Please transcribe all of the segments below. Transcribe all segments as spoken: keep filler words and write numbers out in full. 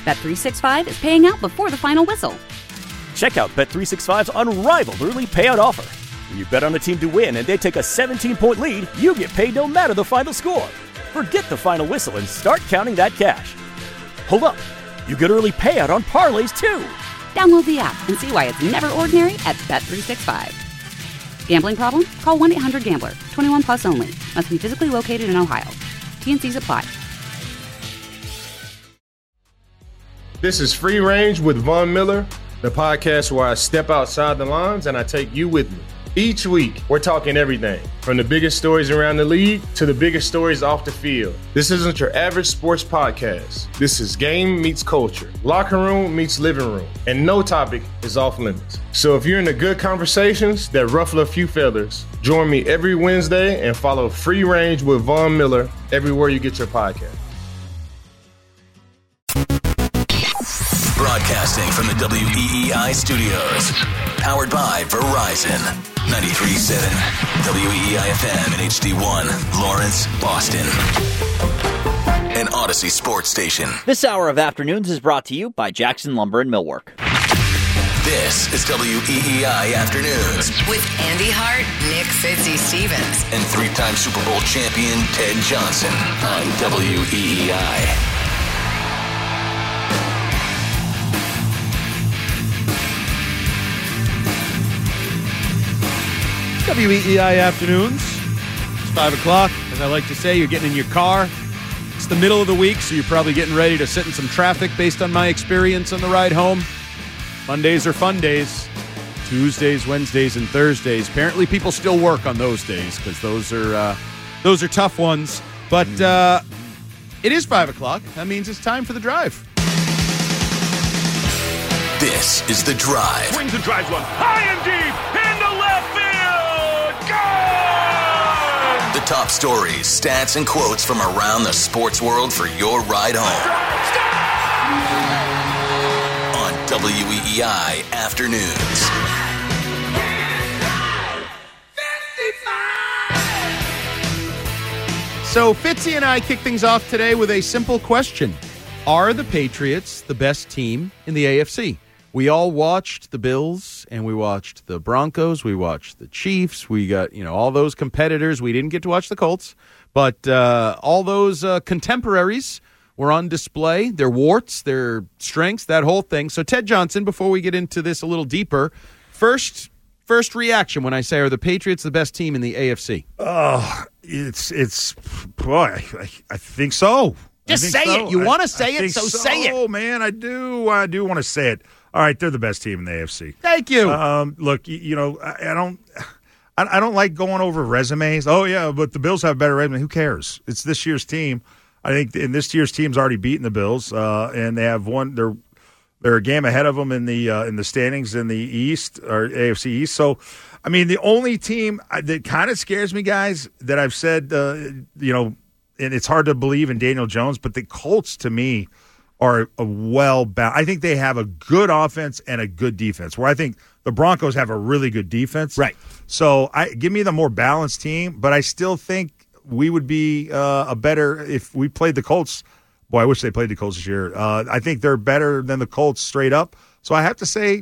Bet three sixty-five is paying out before the final whistle. Check out Bet three sixty-five's unrivaled early payout offer. When you bet on a team to win and they take a seventeen-point lead, you get paid no matter the final score. Forget the final whistle and start counting that cash. Hold up. You get early payout on parlays, too. Download the app and see why it's never ordinary at Bet three sixty-five. Gambling problem? Call one eight hundred gambler. twenty-one plus only. Must be physically located in Ohio. T N Cs apply. This is Free Range with Von Miller, the podcast where I step outside the lines and I take you with me. Each week, we're talking everything from the biggest stories around the league to the biggest stories off the field. This isn't your average sports podcast. This is game meets culture, locker room meets living room, and no topic is off limits. So if you're into good conversations that ruffle a few feathers, join me every Wednesday and follow Free Range with Von Miller everywhere you get your podcast. Broadcasting from the W E E I studios. Powered by Verizon. ninety-three point seven W E E I F M and H D one, Lawrence, Boston. An Odyssey sports station. This hour of Afternoons is brought to you by Jackson Lumber and Millwork. This is W E E I Afternoons. With Andy Hart, Nick Fitzy Stevens, and three-time Super Bowl champion Ted Johnson on W E E I. W E E I Afternoons. It's five o'clock. As I like to say, you're getting in your car. It's the middle of the week, so you're probably getting ready to sit in some traffic based on my experience on the ride home. Mondays are fun days. Tuesdays, Wednesdays, and Thursdays. Apparently people still work on those days because those are uh, those are tough ones. But uh, it is five o'clock. That means it's time for the drive. This is The Drive. Swings and drives one. High and deep. Into left field. The top stories, stats, and quotes from around the sports world for your ride home. On W E E I Afternoons. So Fitzy and I kick things off today with a simple question. Are the Patriots the best team in the A F C? We all watched the Bills, and we watched the Broncos, we watched the Chiefs, we got, you know, all those competitors. We didn't get to watch the Colts, but uh, all those uh, contemporaries were on display, their warts, their strengths, that whole thing. So Ted Johnson, before we get into this a little deeper, first first reaction when I say, are the Patriots the best team in the A F C? Oh, it's, it's boy, I, I think so. Just think say so. it. You want to say I it, so, so say it. Oh, man, I do. I do want to say it. All right, they're the best team in the A F C. Thank you. Um, look, you, you know, I, I don't, I, I don't like going over resumes. Oh yeah, but the Bills have a better resume. Who cares? It's this year's team. I think, and this year's team's already beaten the Bills, uh, and they have one. They're they're a game ahead of them in the uh, in the standings in the East or A F C East. So, I mean, the only team that kind of scares me, guys, that I've said, uh, you know, and it's hard to believe in Daniel Jones, but the Colts to me are a well balanced. I think they have a good offense and a good defense. Where I think the Broncos have a really good defense, right? So, I give me the more balanced team, but I still think we would be uh, a better if we played the Colts. Boy, I wish they played the Colts this year. Uh, I think they're better than the Colts straight up. So I have to say,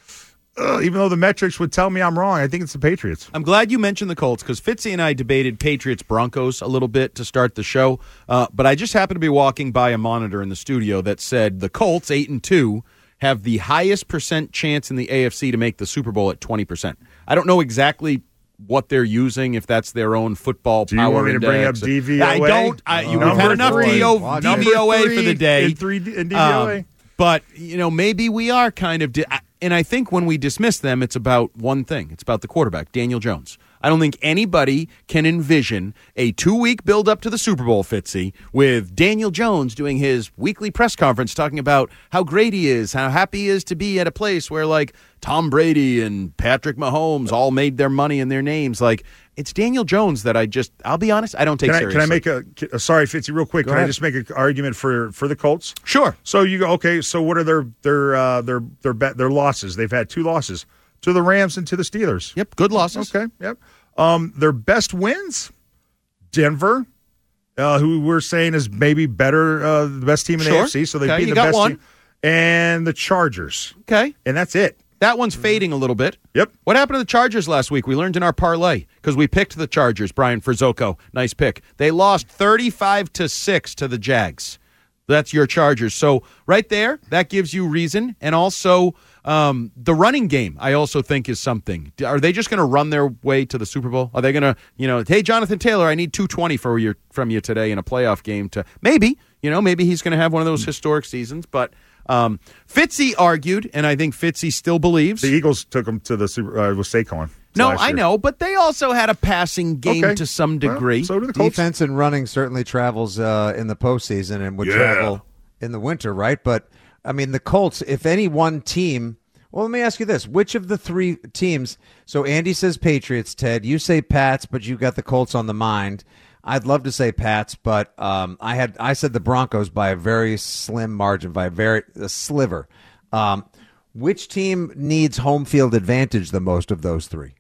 uh, even though the metrics would tell me I'm wrong, I think it's the Patriots. I'm glad you mentioned the Colts because Fitzy and I debated Patriots-Broncos a little bit to start the show. Uh, but I just happened to be walking by a monitor in the studio that said the Colts, eight and two, have the highest percent chance in the A F C to make the Super Bowl at twenty percent. I don't know exactly what they're using, if that's their own football Do you power want me index. to bring up D V O A? I don't. I, you, Uh, we've had enough three. D V O A for the day. In three, in D V O A. Um, but, you know, maybe we are kind of di- – and I think when we dismiss them, it's about one thing. It's about the quarterback, Daniel Jones. I don't think anybody can envision a two-week build-up to the Super Bowl, Fitzy, with Daniel Jones doing his weekly press conference talking about how great he is, how happy he is to be at a place where, like, Tom Brady and Patrick Mahomes all made their money and their names. Like, it's Daniel Jones that I just, I'll be honest, I don't take can I, seriously. Can I make a, a sorry, Fitzy, real quick? Go can ahead. I just make an argument for, for the Colts? Sure. So you go, okay, so what are their their uh, their their bet their losses? They've had two losses to the Rams and to the Steelers. Yep, good losses. Okay, yep. Um, their best wins: Denver, uh, who we're saying is maybe better, uh, the best team in Sure. the A F C. So they've Okay, beaten you the got best one. team. And the Chargers. Okay. And that's it. That one's fading a little bit. Yep. What happened to the Chargers last week? We learned in our parlay because we picked the Chargers. Brian Frizzoco, nice pick. They lost thirty-five to six to the Jags. That's your Chargers. So right there, that gives you reason. And also um, the running game, I also think is something. Are they just going to run their way to the Super Bowl? Are they going to, you know, hey, Jonathan Taylor, I need two twenty for your, from you today in a playoff game to maybe, you know, maybe he's going to have one of those historic seasons. But um, Fitzy argued, and I think Fitzy still believes. The Eagles took them to the Super uh, with Saquon. No, last I year. know, but they also had a passing game Okay. to some degree. Well, so do the Colts. Defense and running certainly travels uh, in the postseason and would Yeah. travel in the winter, right? But, I mean, the Colts, if any one team – well, let me ask you this. Which of the three teams – so Andy says Patriots, Ted. You say Pats, but you got the Colts on the mind. I'd love to say Pats, but um, I had I said the Broncos by a very slim margin, by a very a sliver. Um, which team needs home field advantage the most of those three?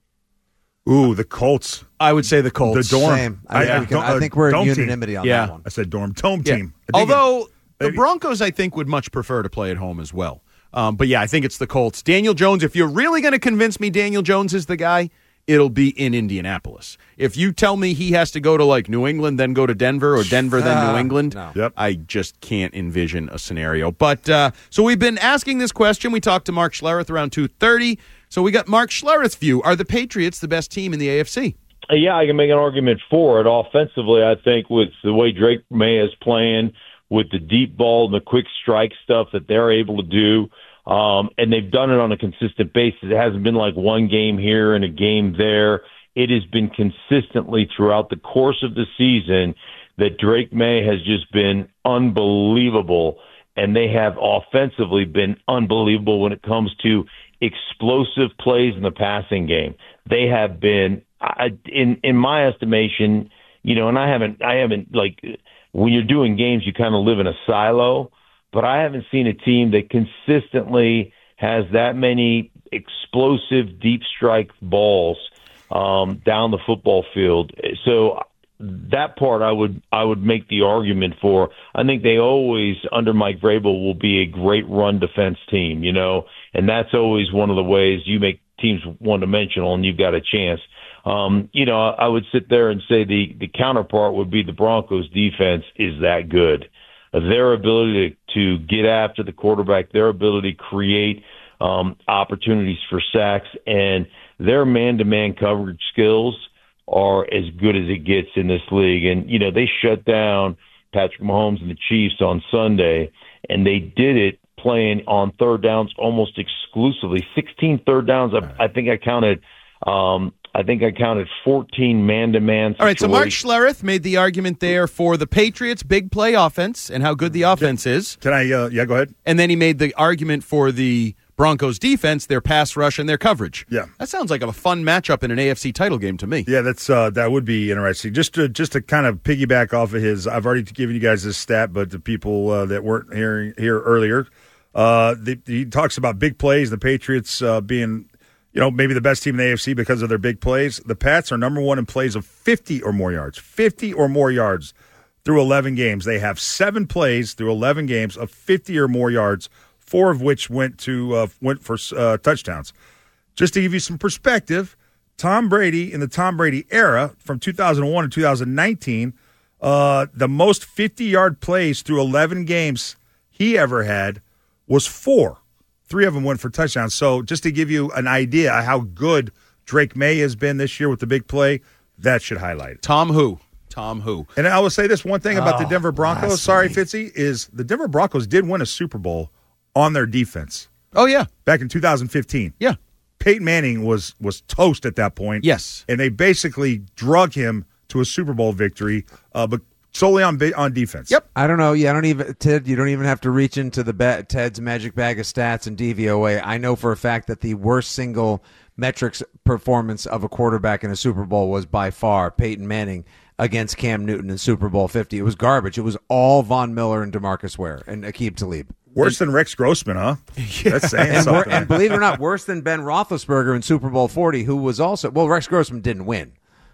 Ooh, the Colts. I would say the Colts. The dorm. Same. I, I- we can- uh, I think we're in dome team. unanimity on Yeah. that one. I said dorm. Dome Yeah. team. I think Although it- the maybe- Broncos, I think, would much prefer to play at home as well. Um, but yeah, I think it's the Colts. Daniel Jones, if you're really going to convince me Daniel Jones is the guy, it'll be in Indianapolis. If you tell me he has to go to like New England, then go to Denver, or Denver, then New England, no. Yep. I just can't envision a scenario. But uh, so we've been asking this question. We talked to Mark Schlereth around two thirty. So we got Mark Schlereth's view. Are the Patriots the best team in the A F C? Yeah, I can make an argument for it. Offensively, I think with the way Drake May is playing, with the deep ball and the quick strike stuff that they're able to do, um, and they've done it on a consistent basis. It hasn't been like one game here and a game there. It has been consistently throughout the course of the season that Drake May has just been unbelievable, and they have offensively been unbelievable when it comes to explosive plays in the passing game. They have been, I, in in my estimation, you know, and I haven't, I haven't like when you're doing games, you kind of live in a silo, but I haven't seen a team that consistently has that many explosive deep strike balls um, down the football field. So that part I would I would make the argument for. I think they always, under Mike Vrabel, will be a great run defense team, you know, and that's always one of the ways you make teams one-dimensional and you've got a chance. Um, you know, I would sit there and say the, the counterpart would be the Broncos defense is that good. Their ability to, to get after the quarterback, their ability to create um, opportunities for sacks, and their man-to-man coverage skills are as good as it gets in this league. And, you know, they shut down Patrick Mahomes and the Chiefs on Sunday, and they did it playing on third downs almost exclusively. sixteen third downs. I, I think I counted um, I think I counted fourteen man-to-man situations. All right, so Mark Schlereth made the argument there for the Patriots' big play offense and how good the offense is. Can I, uh, yeah, go ahead. And then he made the argument for the Broncos' defense, their pass rush, and their coverage. Yeah. That sounds like a fun matchup in an A F C title game to me. Yeah, that's uh, that would be interesting. Just to just to kind of piggyback off of his, I've already given you guys this stat, but the people uh, that weren't hearing here earlier, uh, the, he talks about big plays. The Patriots uh, being, you know, maybe the best team in the A F C because of their big plays. The Pats are number one in plays of fifty or more yards, fifty or more yards through eleven games. They have seven plays through eleven games of fifty or more yards, four of which went to uh, went for uh, touchdowns. Just to give you some perspective, Tom Brady in the Tom Brady era from two thousand one to two thousand nineteen, uh, the most fifty-yard plays through eleven games he ever had was four. Three of them went for touchdowns. So just to give you an idea of how good Drake May has been this year with the big play, that should highlight it. Tom who? Tom who? And I will say this one thing about Oh, the Denver Broncos, sorry, Fitzy, is the Denver Broncos did win a Super Bowl on their defense. Oh, yeah. Back in two thousand fifteen. Yeah. Peyton Manning was was toast at that point. Yes. And they basically drug him to a Super Bowl victory, uh, but solely on on defense. Yep. I don't know. Yeah, I don't even Ted. You don't even have to reach into the ba- Ted's magic bag of stats and D V O A. I know for a fact that the worst single metrics performance of a quarterback in a Super Bowl was by far Peyton Manning against Cam Newton in Super Bowl fifty. It was garbage. It was all Von Miller and DeMarcus Ware and Aqib Talib. Worse than Rex Grossman, huh? That's saying And, wor- something. and believe it or not, worse than Ben Roethlisberger in Super Bowl forty, who was also well. Rex Grossman didn't win.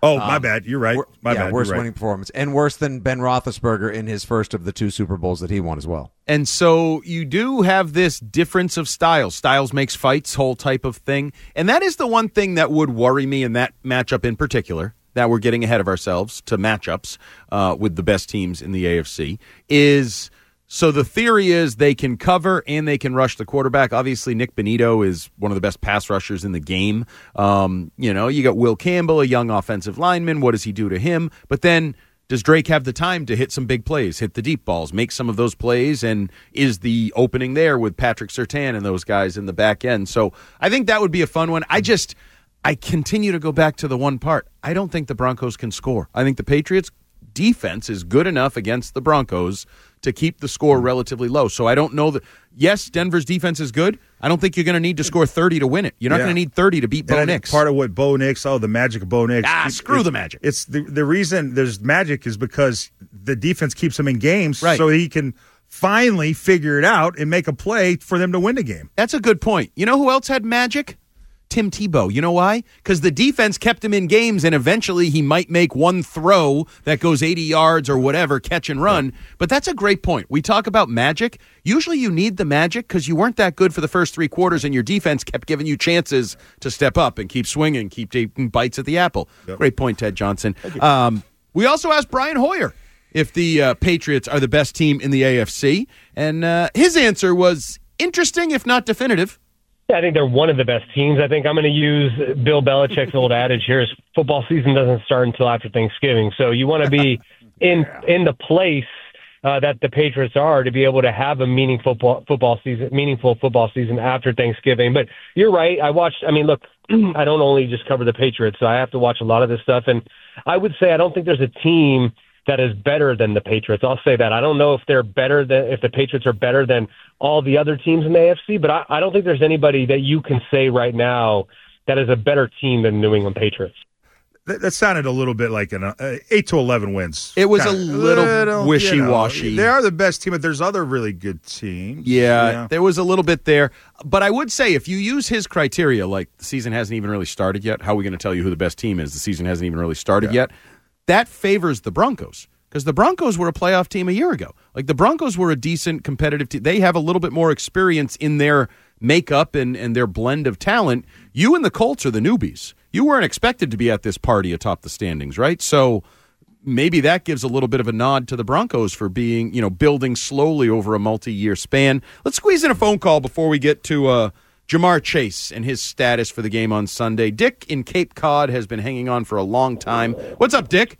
Oh, Um, my bad. You're right. My yeah, bad. worst You're right. winning performance. And worse than Ben Roethlisberger in his first of the two Super Bowls that he won as well. And so you do have this difference of styles. Styles makes fights, whole type of thing. And that is the one thing that would worry me in that matchup in particular, that we're getting ahead of ourselves to matchups uh, with the best teams in the A F C, is so the theory is they can cover and they can rush the quarterback. Obviously, Nick Bonito is one of the best pass rushers in the game. Um, you know, you got Will Campbell, a young offensive lineman. What does he do to him? But then does Drake have the time to hit some big plays, hit the deep balls, make some of those plays, and is the opening there with Patrick Surtain and those guys in the back end? So I think that would be a fun one. I just, I continue to go back to the one part. I don't think the Broncos can score. I think the Patriots' defense is good enough against the Broncos to keep the score relatively low. So I don't know that, yes, Denver's defense is good. I don't think you're going to need to score thirty to win it. You're not Yeah. going to need thirty to beat Bo And I think Nix. part of what Bo Nix, oh, the magic of Bo Nix. Ah, it- screw it- the magic. It's the, the reason there's magic is because the defense keeps him in games Right. so he can finally figure it out and make a play for them to win the game. That's a good point. You know who else had magic? Tim Tebow. You know why? Because the defense kept him in games, and eventually he might make one throw that goes eighty yards or whatever, catch and run. But that's a great point. We talk about magic. Usually you need the magic because you weren't that good for the first three quarters, and your defense kept giving you chances to step up and keep swinging, keep taking bites at the apple. Yep. Great point, Ted Johnson. Um, we also asked Brian Hoyer if the uh, Patriots are the best team in the A F C, and uh, his answer was interesting, if not definitive. Yeah, I think they're one of the best teams. I think I'm going to use Bill Belichick's old adage here is football season doesn't start until after Thanksgiving. So you want to be in in the place uh, that the Patriots are to be able to have a meaningful football, football season, meaningful football season after Thanksgiving. But you're right. I watched, I mean, look, I don't only just cover the Patriots, so I have to watch a lot of this stuff. And I would say I don't think there's a team that is better than the Patriots. I'll say that. I don't know if they're better than, if the Patriots are better than all the other teams in the A F C, but I, I don't think there's anybody that you can say right now that is a better team than New England Patriots. That, that sounded a little bit like an uh, eight to eleven wins. It was Kinda, a little wishy-washy. You know, they are the best team, but there's other really good teams. Yeah, Yeah. there was a little bit there. But I would say if you use his criteria, like the season hasn't even really started yet, how are we going to tell you who the best team is? The season hasn't even really started Yeah. yet. That favors the Broncos because the Broncos were a playoff team a year ago. Like the Broncos were a decent competitive team. They have a little bit more experience in their makeup and, and their blend of talent. You and the Colts are the newbies. You weren't expected to be at this party atop the standings, right? So maybe that gives a little bit of a nod to the Broncos for being, you know, building slowly over a multi-year span. Let's squeeze in a phone call before we get to uh, Jamar Chase and his status for the game on Sunday. Dick in Cape Cod has been hanging on for a long time. What's up, Dick?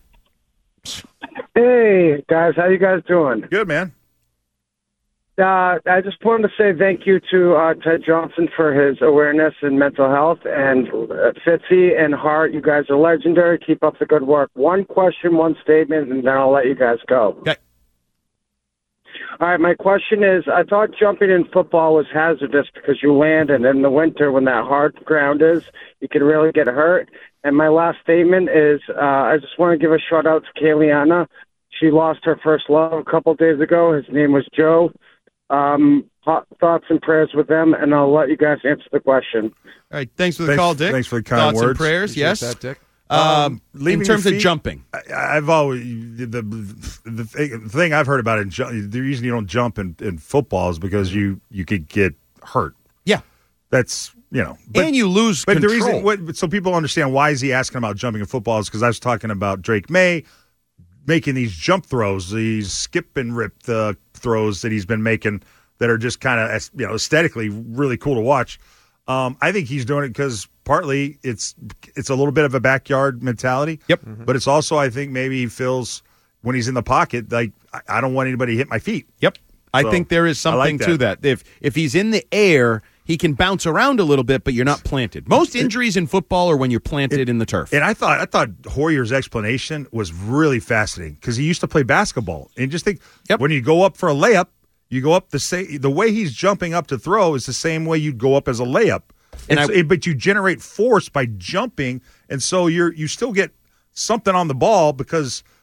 Hey, guys. How you guys doing? Good, man. Uh, I just wanted to say thank you to uh, Ted Johnson for his awareness in mental health, and uh, Fitzy and Hart, you guys are legendary. Keep up the good work. One question, one statement, and then I'll let you guys go. Okay. All right, my question is, I thought jumping in football was hazardous because you land, and in the winter when that hard ground is, you can really get hurt. And my last statement is, uh, I just want to give a shout-out to Kayliana. She lost her first love a couple of days ago. His name was Joe. Um, thoughts and prayers with them, and I'll let you guys answer the question. All right, thanks for the Thanks- call, Dick. thanks for the kind Thoughts words. and prayers, Appreciate yes. that, Dick. Um, Um, in leaving terms your of feet- jumping. I, I've always the, the the thing, the thing I've heard about it. ju- The reason you don't jump in, in football is because you you could get hurt. Yeah, that's you know, and you lose But control. the reason, what, so people understand why is he asking about jumping in football is because I was talking about Drake May making these jump throws, these skip and rip uh, throws that he's been making that are just kind of you know aesthetically really cool to watch. Um, I think he's doing it because partly it's it's a little bit of a backyard mentality. Yep. Mm-hmm. But it's also I think maybe he feels when he's in the pocket like I, I don't want anybody to hit my feet. Yep. I So, think there is I like something to that. If if he's in the air, he can bounce around a little bit, but you're not planted. Most injuries in football are when you're planted in the turf. And I thought I thought Hoyer's explanation was really fascinating because he used to play basketball and just think when you go up for a layup, you go up the same the way he's jumping up to throw is the same way you'd go up as a layup. And And I- so- but you generate force by jumping, and so you're you still get something on the ball because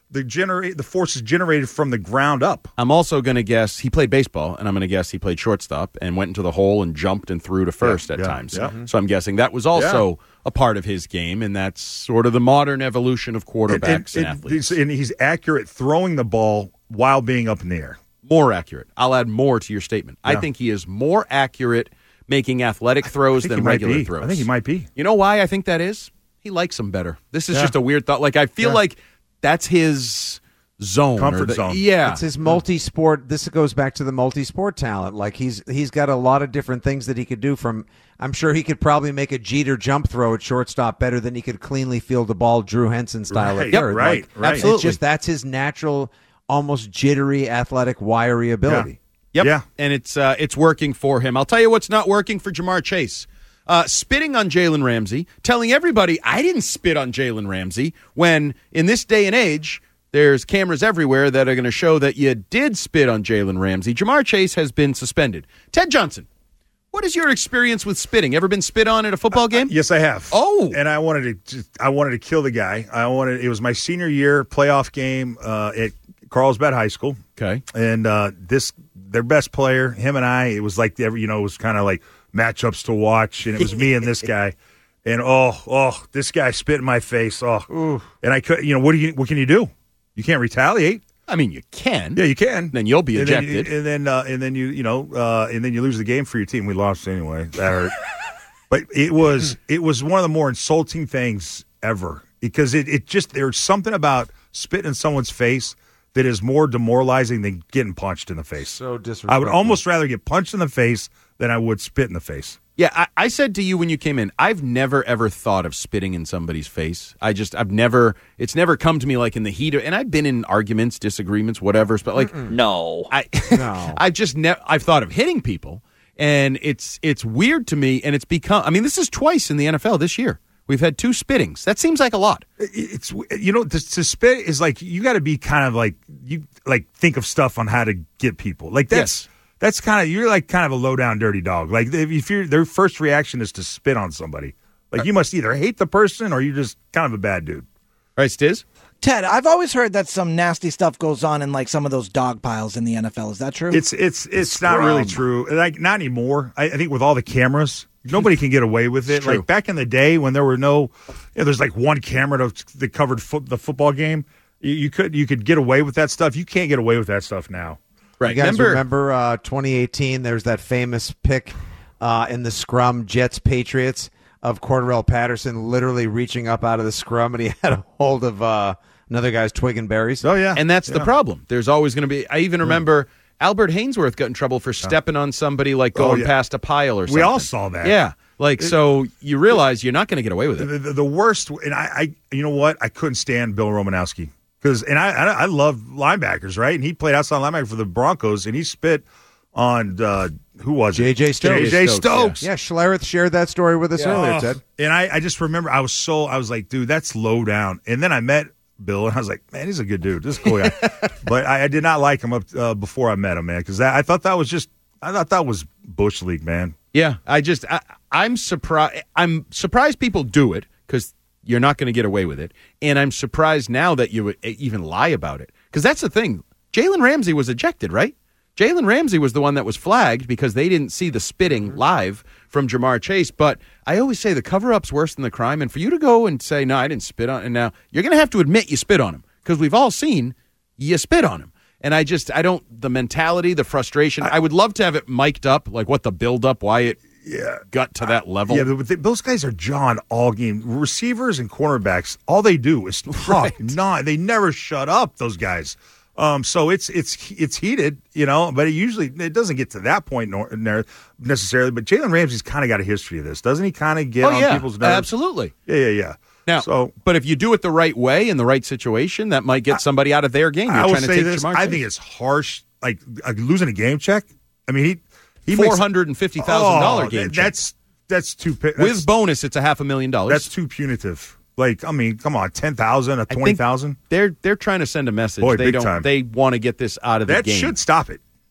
the generate the force is generated from the ground up. I'm also going to guess he played baseball, and I'm going to guess he played shortstop and went into the hole and jumped and threw to first yeah, at yeah, times. Yeah. So I'm guessing that was also yeah. a part of his game, and that's sort of the modern evolution of quarterbacks and, and, and athletes. And he's accurate throwing the ball while being up in the air. More accurate. I'll add more to your statement. Yeah. I think he is more accurate making athletic throws than regular be. throws. I think he might be. You know why I think that is? He likes them better. This is yeah. just a weird thought. Like, I feel yeah. like that's his zone. Comfort the, zone. Yeah. It's his multi-sport. This goes back to the multi-sport talent. Like, he's he's got a lot of different things that he could do from – I'm sure he could probably make a Jeter jump throw at shortstop better than he could cleanly field the ball Drew Henson style right, at third. Yep, right, like, right. Absolutely. It's just that's his natural, almost jittery, athletic, wiry ability. Yeah. Yep. Yeah. And it's uh, it's working for him. I'll tell you what's not working for Jamar Chase. Uh, spitting on Jalen Ramsey, telling everybody I didn't spit on Jalen Ramsey, when in this day and age, there's cameras everywhere that are going to show that you did spit on Jalen Ramsey. Jamar Chase has been suspended. Ted Johnson, what is your experience with spitting? Ever been spit on at a football game? Uh, yes, I have. Oh, and I wanted to. Just, I wanted to kill the guy. I wanted. It was my senior year playoff game uh, at Carlsbad High School. Okay, and uh, this their best player, him and I. It was like every, you know, it was kind of like matchups to watch, and it was me and this guy. And oh, oh, this guy spit in my face. Oh, Ooh. And I could, you know, what do you, what can you do? You can't retaliate. I mean, you can. Yeah, you can. Then you'll be and ejected. Then you, and then, uh, and then you, you know, uh, and then you lose the game for your team. We lost anyway. That hurt. But it was, it was one of the more insulting things ever, because it, it just, there's something about spitting in someone's face that is more demoralizing than getting punched in the face. So disrespectful. I would almost rather get punched in the face than I would spit in the face. Yeah, I, I said to you when you came in, I've never, ever thought of spitting in somebody's face. I just, I've never, it's never come to me like in the heat of, and I've been in arguments, disagreements, whatever, but like, Mm-mm. no. I, no. I've just never, I've thought of hitting people, and it's, it's weird to me, and it's become, I mean, this is twice in the N F L this year. We've had two spittings. That seems like a lot. It's, you know, to, to spit is like, you got to be kind of like, you like think of stuff on how to get people. Like that's, yes. that's kind of, you're like kind of a low down dirty dog. Like if you're, their first reaction is to spit on somebody. Like you must either hate the person or you're just kind of a bad dude. Right, Stiz? Ted, I've always heard that some nasty stuff goes on in like some of those dog piles in the N F L. Is that true? It's, it's, it's, it's not really true. Like not anymore. I, I think with all the cameras, nobody can get away with it. Like back in the day when there were no, you know, there's like one camera to, that covered foot, the football game. You, you could you could get away with that stuff. You can't get away with that stuff now. Right. You guys remember, remember uh, twenty eighteen? There's that famous pick uh, in the scrum, Jets Patriots, of Cordarrelle Patterson literally reaching up out of the scrum, and he had a hold of uh, another guy's twig and berries. Oh yeah, and that's yeah. the problem. There's always going to be. I even remember. Mm. Albert Hainsworth got in trouble for stepping on somebody, like going oh, yeah. past a pile or something. We all saw that. Yeah. Like, it, so you realize you're not going to get away with it. The, the, the worst, and I, I, you know what? I couldn't stand Bill Romanowski. Because, and I, I, I love linebackers, right? And he played outside linebacker for the Broncos, and he spit on, uh, who was it? J J Stokes. J J Stokes. Yeah, yeah Schlereth shared that story with us yeah. earlier, Ted. And I, I just remember, I was so, I was like, dude, that's low down. And then I met Bill, and I was like, man, he's a good dude. This is a cool guy. But I, I did not like him up uh, before I met him, man, because I thought that was just, I thought that was Bush League, man. Yeah, I just, I, I'm surprised. I'm surprised people do it because you're not going to get away with it, and I'm surprised now that you would even lie about it, because that's the thing. Jalen Ramsey was ejected, right? Jalen Ramsey was the one that was flagged because they didn't see the spitting live from Jamar Chase. But I always say the cover-up's worse than the crime. And for you to go and say, no, I didn't spit on him, and now you're going to have to admit you spit on him, because we've all seen you spit on him. And I just, I don't, the mentality, the frustration, I, I would love to have it mic'd up, like what the build-up, why it yeah, got to that level. Yeah, but the, those guys are John all game. Receivers and cornerbacks, all they do is talk. Right. Not, they never shut up, those guys. Um, so it's it's it's heated, you know, but it usually it doesn't get to that point nor, necessarily. But Jalen Ramsey's kind of got a history of this, doesn't he? Kind of get oh, on yeah, people's nerves. Absolutely. Yeah, yeah, yeah. Now, so, but if you do it the right way in the right situation, that might get somebody out of their game. You're I will trying to say take this: Jamar I Chase. think it's harsh, like, like losing a game check. I mean, he he four hundred and fifty thousand dollar oh, game. That, check. that's that's too that's, with bonus. It's a half a million dollars. That's too punitive. Like, I mean, come on, ten thousand, a twenty thousand. They're they're trying to send a message. Boy, they big don't. time. They want to get this out of the that game. That should stop it.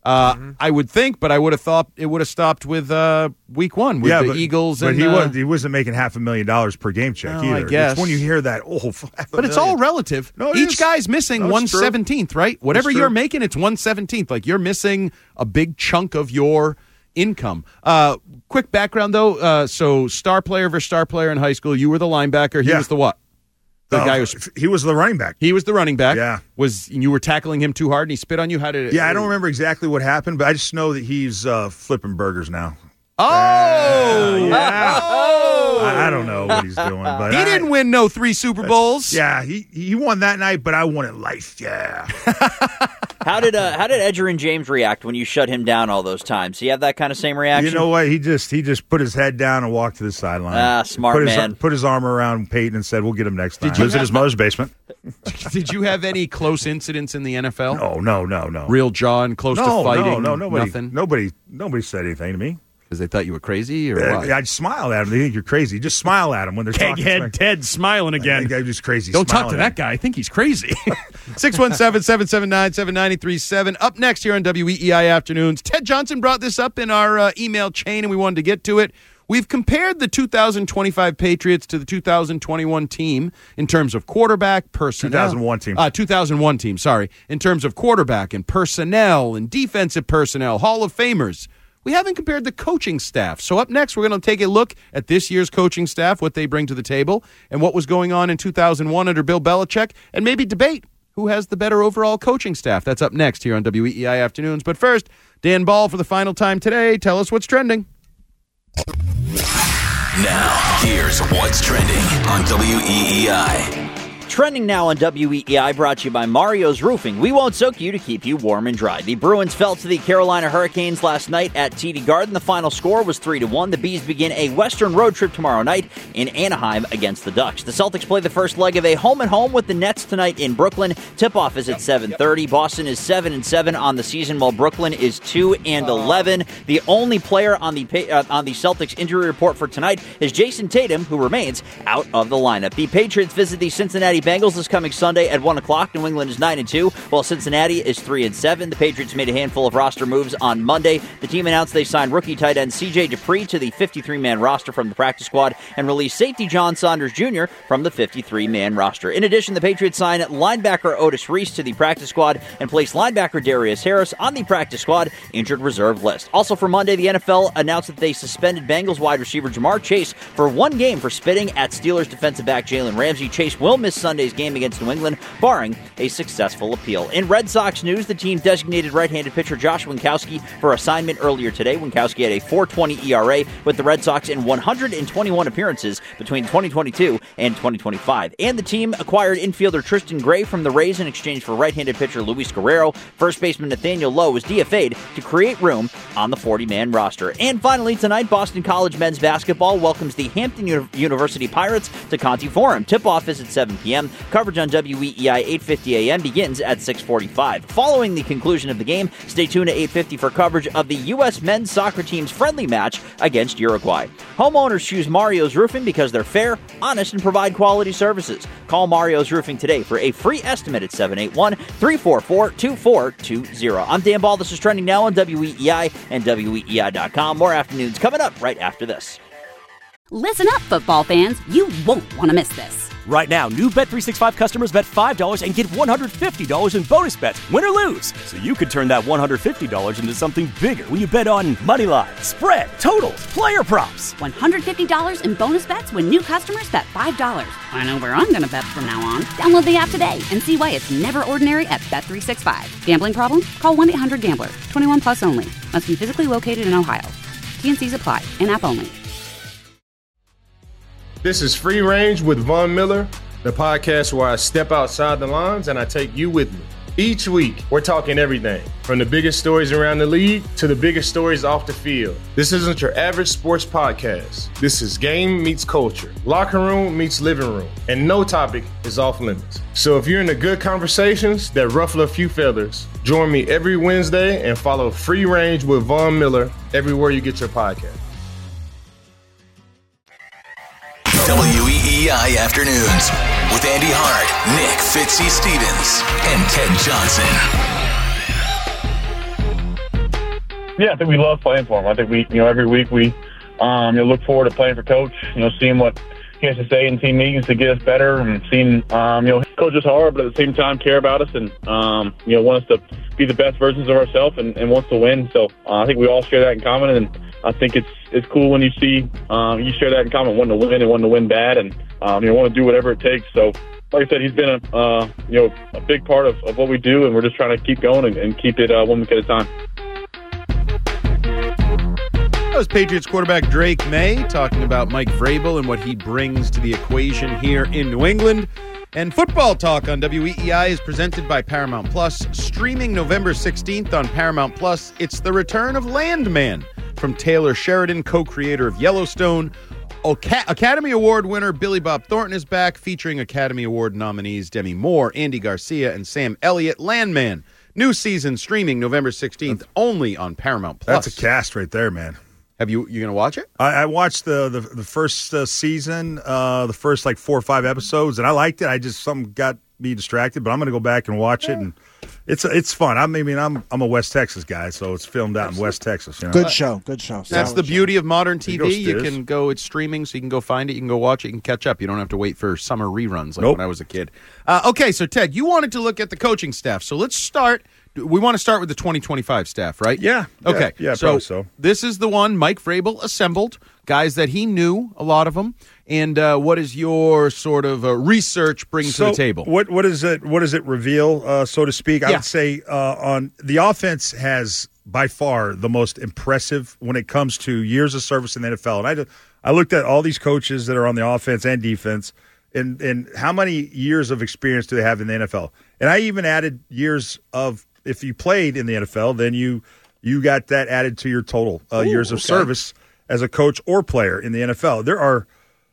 Uh, Mm-hmm. I would think, but I would have thought it would have stopped with uh, week one with yeah, the but, Eagles. But and he, uh, was, he wasn't making half a million dollars per game check No, I either. guess. It's when you hear that, oh, half a But it's million. all relative. No, it Each is. guy's missing No, it's one true. seventeenth, right? Whatever It's you're true. making, it's one seventeenth. Like you're missing a big chunk of your income. Uh, quick background though. Uh, so star player versus star player in high school. You were the linebacker. He Yeah. was the what? The Oh, guy who was, he was the running back. he was the running back. Yeah. Was you were tackling him too hard and he spit on you? How did it? Yeah, I don't remember exactly what happened, but I just know that he's uh, flipping burgers now. Oh, yeah. oh! I, I don't know what he's doing, but He I- didn't win no three Super Bowls. Yeah, he he won that night, but I won it life. Yeah. How did uh, how did Edgerrin James react when you shut him down all those times? He have that kind of same reaction? You know what? He just he just put his head down and walked to the sideline. Ah, smart put his, man. Put his arm around Peyton and said, "We'll get him next time." Did you Lives in have- his mother's basement. Did you have any close incidents in the N F L? No, no, no, no. Real jaw and close no, to fighting? no, no, nobody, Nothing? nobody, nobody said anything to me. Because they thought you were crazy or Uh, what? I'd smile at them. They think you're crazy. Just smile at them when they're talking. Keghead Ted smiling again. That just crazy. Don't talk smiling to at that guy. I think he's crazy. six one seven, seven seven nine, seven nine three seven. Up next here on W E E I Afternoons. Ted Johnson brought this up in our uh, email chain, and we wanted to get to it. We've compared the two thousand twenty-five Patriots to the two thousand twenty-one team in terms of quarterback, personnel. two thousand one team. Uh, two thousand one team, sorry. In terms of quarterback and personnel and defensive personnel, Hall of Famers. We haven't compared the coaching staff. So up next, we're going to take a look at this year's coaching staff, what they bring to the table, and what was going on in two thousand one under Bill Belichick, and maybe debate who has the better overall coaching staff. That's up next here on W E E I Afternoons. But first, Dan Ball for the final time today. Tell us what's trending. Now, here's what's trending on W E E I. Trending now on W E E I, brought to you by Mario's Roofing. We won't soak you to keep you warm and dry. The Bruins fell to the Carolina Hurricanes last night at T D Garden. The final score was three to one. The Bees begin a Western road trip tomorrow night in Anaheim against the Ducks. The Celtics play the first leg of a home-and-home with the Nets tonight in Brooklyn. Tip-off is at seven thirty. Boston is seven and seven on the season, while Brooklyn is two and eleven. The only player on the uh, on the Celtics injury report for tonight is Jason Tatum, who remains out of the lineup. The Patriots visit the Cincinnati Bengals this coming Sunday at one o'clock. New England is nine and two, while Cincinnati is three and seven. The Patriots made a handful of roster moves on Monday. The team announced they signed rookie tight end C J Dupree to the fifty-three man roster from the practice squad and released safety John Saunders Junior from the fifty-three man roster. In addition, the Patriots signed linebacker Otis Reese to the practice squad and placed linebacker Darius Harris on the practice squad injured reserve list. Also for Monday, the N F L announced that they suspended Bengals wide receiver Jamar Chase for one game for spitting at Steelers defensive back Jalen Ramsey. Chase will miss Sunday's game against New England, barring a successful appeal. In Red Sox news, the team designated right-handed pitcher Josh Winkowski for assignment earlier today. Winkowski had a four twenty E R A with the Red Sox in one hundred twenty-one appearances between twenty twenty-two and twenty twenty-five. And the team acquired infielder Tristan Gray from the Rays in exchange for right-handed pitcher Luis Guerrero. First baseman Nathaniel Lowe was D F A'd to create room on the forty man roster. And finally, tonight, Boston College men's basketball welcomes the Hampton U- University Pirates to Conti Forum. Tip-off is at seven p.m. Coverage on W E E I eight fifty a.m. begins at six forty-five. Following the conclusion of the game, stay tuned at eight fifty for coverage of the U S men's soccer team's friendly match against Uruguay. Homeowners choose Mario's Roofing because they're fair, honest, and provide quality services. Call Mario's Roofing today for a free estimate at seven eight one, three four four, two four two zero. I'm Dan Ball. This is Trending Now on W E E I and W E E I dot com. More afternoons coming up right after this. Listen up, football fans. You won't want to miss this. Right now, new Bet three sixty-five customers bet five dollars and get one hundred fifty dollars in bonus bets, win or lose. So you could turn that one hundred fifty dollars into something bigger when you bet on money line, spread, totals, player props. one hundred fifty dollars in bonus bets when new customers bet five dollars. I know where I'm going to bet from now on. Download the app today and see why it's never ordinary at Bet three sixty-five. Gambling problem? Call one eight hundred gambler. twenty-one plus only. Must be physically located in Ohio. T N Cs apply. In-app only. This is Free Range with Von Miller, the podcast where I step outside the lines and I take you with me. Each week, we're talking everything from the biggest stories around the league to the biggest stories off the field. This isn't your average sports podcast. This is game meets culture, locker room meets living room, and no topic is off limits. So if you're into good conversations that ruffle a few feathers, join me every Wednesday and follow Free Range with Von Miller everywhere you get your podcast. W E E I Afternoons with Andy Hart, Nick Fitzy Stevens, and Ted Johnson. Yeah, I think we love playing for him. I think we, you know, every week we, um, you know, look forward to playing for Coach. You know, seeing what he has to say in team meetings to get us better, and seeing, um, you know, coach us hard, but at the same time care about us, and um, you know, want us to be the best versions of ourselves, and, and wants to win. So uh, I think we all share that in common, and I think it's it's cool when you see um, you share that in common, wanting to win and wanting to win bad, and um, you know, want to do whatever it takes. So, like I said, he's been a uh, you know a big part of, of what we do, and we're just trying to keep going and, and keep it uh, one week at a time. That was Patriots quarterback Drake May talking about Mike Vrabel and what he brings to the equation here in New England. And Football Talk on W E E I is presented by Paramount Plus. Streaming November sixteenth on Paramount Plus, it's the return of Landman from Taylor Sheridan, co-creator of Yellowstone. Academy Award winner Billy Bob Thornton is back, featuring Academy Award nominees Demi Moore, Andy Garcia, and Sam Elliott. Landman, new season streaming November sixteenth, only on Paramount Plus. That's a cast right there, man. Have you you gonna watch it? I, I watched the the, the first uh, season, uh, the first like four or five episodes, and I liked it. I just something got me distracted, but I'm gonna go back and watch it, and it's it's fun. I mean, I'm I'm a West Texas guy, so it's filmed out in West Texas. You know? Good show, good show. That's Solid the beauty show. of modern T V. You, Stiz. can go, it's streaming, so you can go find it, you can go watch it, you can catch up. You don't have to wait for summer reruns like Nope. when I was a kid. Uh, okay, so Ted, you wanted to look at the coaching staff, so let's start. We want to start with the twenty twenty-five staff, right? Yeah. Okay. Yeah, yeah, so, probably so. This is the one Mike Vrabel assembled, guys that he knew, a lot of them. And uh, what is your sort of uh, research bring So to the table? What what is it? What does it reveal, uh, so to speak? I Yeah. would say uh, on the offense has by far the most impressive when it comes to years of service in the N F L. And I just, I looked at all these coaches that are on the offense and defense, and and how many years of experience do they have in the N F L? And I even added years of, if you played in the N F L, then you you got that added to your total uh, Ooh, years of okay. service as a coach or player in the N F L. There are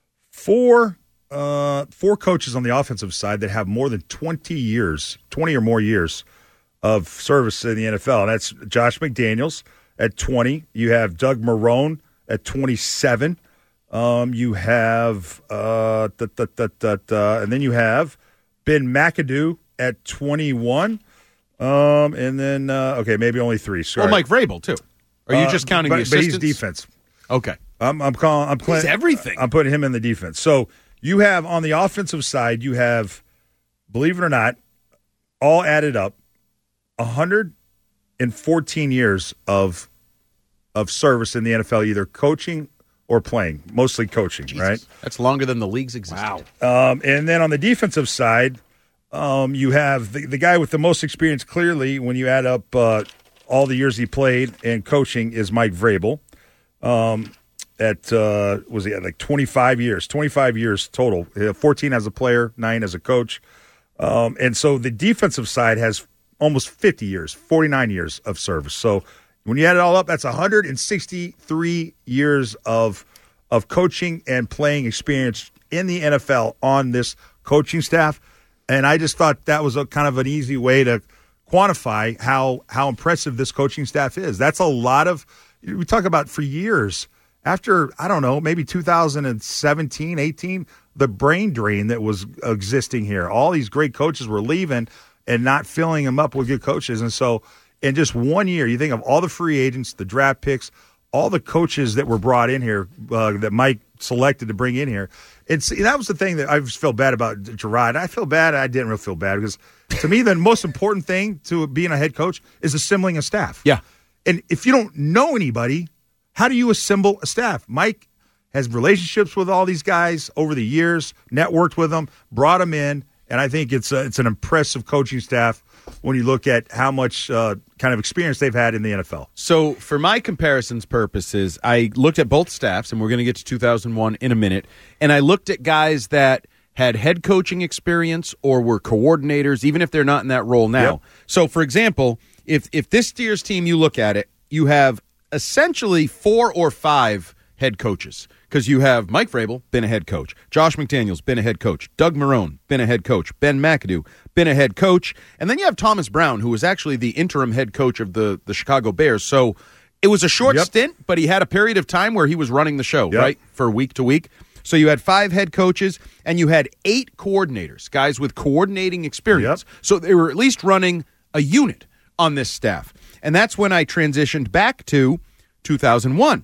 four uh, four coaches on the offensive side that have more than twenty years, twenty or more years of service in the N F L. And that's Josh McDaniels at twenty. You have Doug Marrone at twenty-seven. Um, you have uh, da, da, da, da, da, and then you have Ben McAdoo at twenty-one. Um, and then uh, okay, maybe only three. Sorry. Oh, Mike Vrabel, too. Are you Uh, just counting but, the but assistants? he's defense. Okay. I'm I'm calling. I'm playing everything. I'm putting him in the defense. So you have on the offensive side, you have, believe it or not, all added up, one hundred fourteen years of of service in the N F L, either coaching or playing, mostly coaching. Jesus. Right. That's longer than the league's existed. Wow. Um, and then on the defensive side, um, you have the, the guy with the most experience. Clearly, when you add up uh, all the years he played and coaching, is Mike Vrabel. Um, at uh, was he at like twenty-five years? twenty-five years total. Uh, fourteen as a player, nine as a coach. Um, and so the defensive side has almost fifty years, forty-nine years of service. So when you add it all up, that's one hundred sixty-three years of of coaching and playing experience in the N F L on this coaching staff. And I just thought that was a kind of an easy way to quantify how how impressive this coaching staff is. That's a lot of, we talk about for years, after, I don't know, maybe two thousand seventeen, eighteen, the brain drain that was existing here. All these great coaches were leaving and not filling them up with good coaches. And so in just one year, you think of all the free agents, the draft picks, all the coaches that were brought in here uh, that Mike selected to bring in here. It's that was the thing that I just felt bad about Gerard. I feel bad. I didn't really feel bad because to me, the most important thing to being a head coach is assembling a staff. Yeah. And if you don't know anybody, how do you assemble a staff? Mike has relationships with all these guys over the years, networked with them, brought them in, and I think it's a, it's an impressive coaching staff when you look at how much uh, kind of experience they've had in the N F L. So for my comparisons purposes, I looked at both staffs, and we're going to get to two thousand one in a minute, and I looked at guys that had head coaching experience or were coordinators, even if they're not in that role now. Yep. So, for example, if if this Steers team, you look at it, you have essentially four or five head coaches because you have Mike Vrabel, been a head coach. Josh McDaniels, been a head coach. Doug Marrone, been a head coach. Ben McAdoo, been a head coach. And then you have Thomas Brown, who was actually the interim head coach of the, the Chicago Bears. So it was a short Yep. stint, but he had a period of time where he was running the show, Yep. right, for week to week. So you had five head coaches, and you had eight coordinators, guys with coordinating experience. Yep. So they were at least running a unit on this staff. And that's when I transitioned back to two thousand one.